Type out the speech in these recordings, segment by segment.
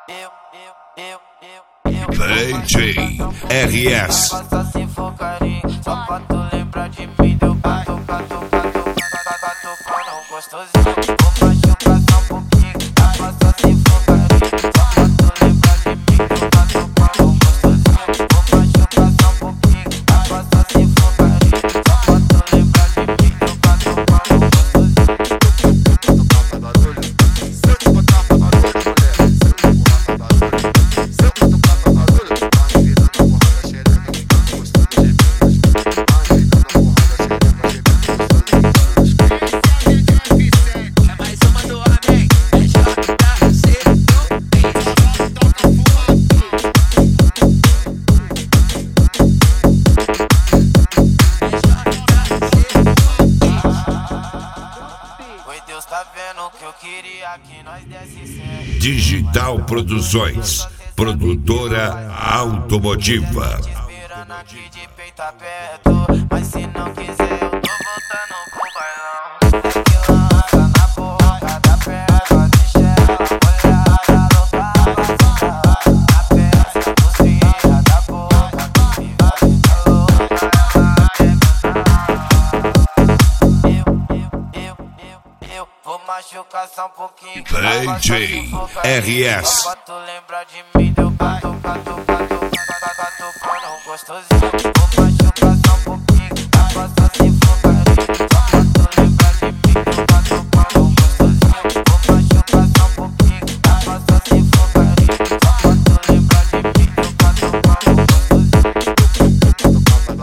DJ RS. Passa se for carinho, só pra tu lembrar de mim. Deu pato, não gostosinho. Vou machucar só um pouquinho. Passa se for carinho, só pra tu lembrar de mim. Deu pato, não gostosinho. Vou machucar só um pouquinho. Passa se for carinho, só pra tu lembrar de mim. Deu pato, não gostosinho. Deus tá vendo que eu queria que nós desse certo. Digital Produções, produtora automotiva. Te esperando aqui de peito aberto, mas se não quiser eu tô voltando pro bailão. Que lança na boca da perna, deixa ela olhada louca, na peça, bucina da boca, me vai ficar louca, eu vou machucar só um pouquinho. DJ RS. Só pra tu lembrar de mim, deu pato, não gostosinho. Vou machucar só um pouquinho. Passa se for carinho, só pra tu lembrar de mim, deu pato, não gostosinho. Vou machucar só um pouquinho. Passa se for carinho, só pra tu lembrar de mim, deu pato, não gostosinho.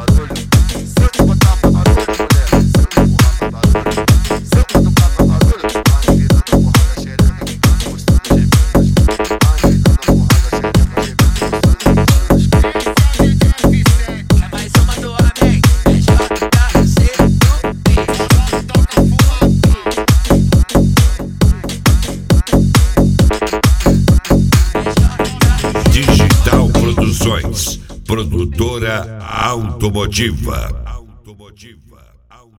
Digital Produções, produtora automotiva.